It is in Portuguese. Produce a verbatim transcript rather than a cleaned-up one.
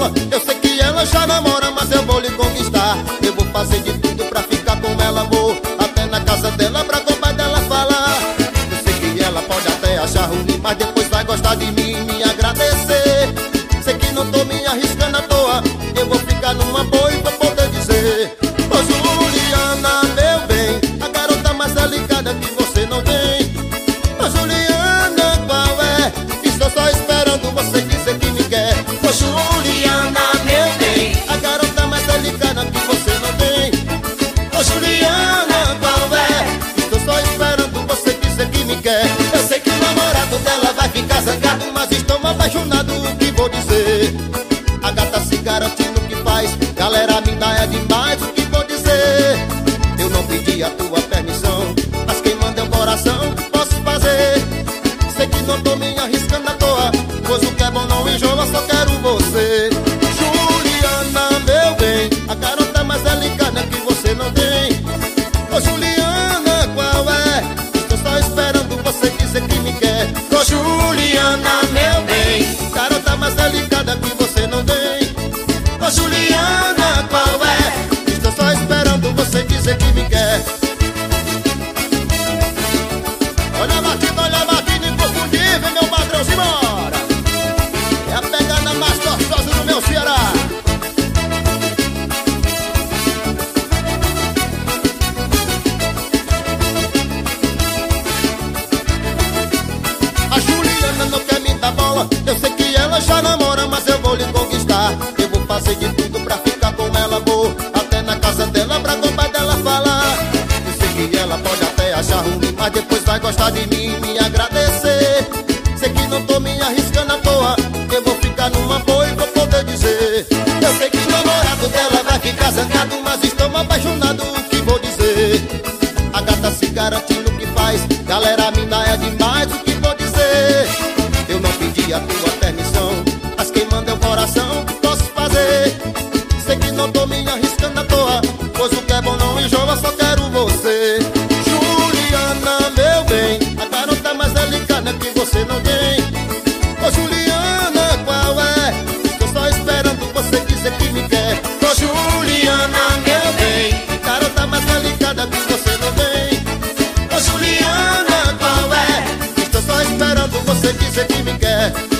bola. Eu sei que ela já namora, mas eu vou lhe conquistar. Eu vou fazer de tudo pra ficar com ela. Vou até na casa dela pra com o pai dela falar. Eu sei que ela pode até achar ruim, mas depois vai gostar de mim e me agradecer. Sei que não tô me arriscando à toa. Eu vou ficar numa boa e vou poder dizer: ô Juliana, meu bem, a garota mais delicada que você não tem. Ô Juliana, qual é? Estou só esperando você dizer que me quer. Ô Juliana, meu bem, a garota mais delicada que você não tem. Ô Juliana, qual é? Estou só esperando você dizer que me quer. Eu sei que o namorado dela vai ficar zangado, mas estou apaixonado, o que vou dizer? A gata se garante no que faz, galera, me dá é demais, o que vou dizer? Eu não pedi a tua permissão, mas quem manda é o coração, posso fazer. Sei que não tô me arriscando à toa, pois o que é bom não enjoa, só quero você. Juliana, meu bem, a garota mais delicada que você não tem. Ô Juliana, qual é? Estou só esperando você dizer que me quer. Ô Juliana, meu bem, garota mais delicada que você não tem. Ô Juliana, qual é? Estou só esperando você dizer que me quer. Olha a batida, olha a batida inconfundível, meu padrão, simbora! É a pegada mais gostosa do meu Ceará. A Juliana não quer me dar bola. Eu sei que ela já namora, mas eu vou lhe conquistar. Eu vou fazer de tudo pra ficar com ela. Vou até na casa dela pra com o pai dela falar. Eu sei que ela pode até achar ruim, mas depois vai gostar de mim e me agradecer. Sei que não tô me arriscando à toa. Eu vou ficar numa boa e vou poder dizer: eu sei que o namorado dela vai ficar zangado, mas estou apaixonado, o que vou dizer? A gata se garante no que faz, galera, a mina é demais, o que vou dizer? Eu não pedi a tua permissão, mas quem manda é o coração, posso fazer. Sei que não tô me arriscando à toa, pois o que é bom não enjoa, só quero você. Juliana, meu bem, a garota mais delicada que você não tem. Ô Juliana, qual é? Estou só esperando você dizer que me quer. Ô Juliana, meu bem, garota mais delicada que você não tem. Ô Juliana, qual é? Estou só esperando você dizer que me quer.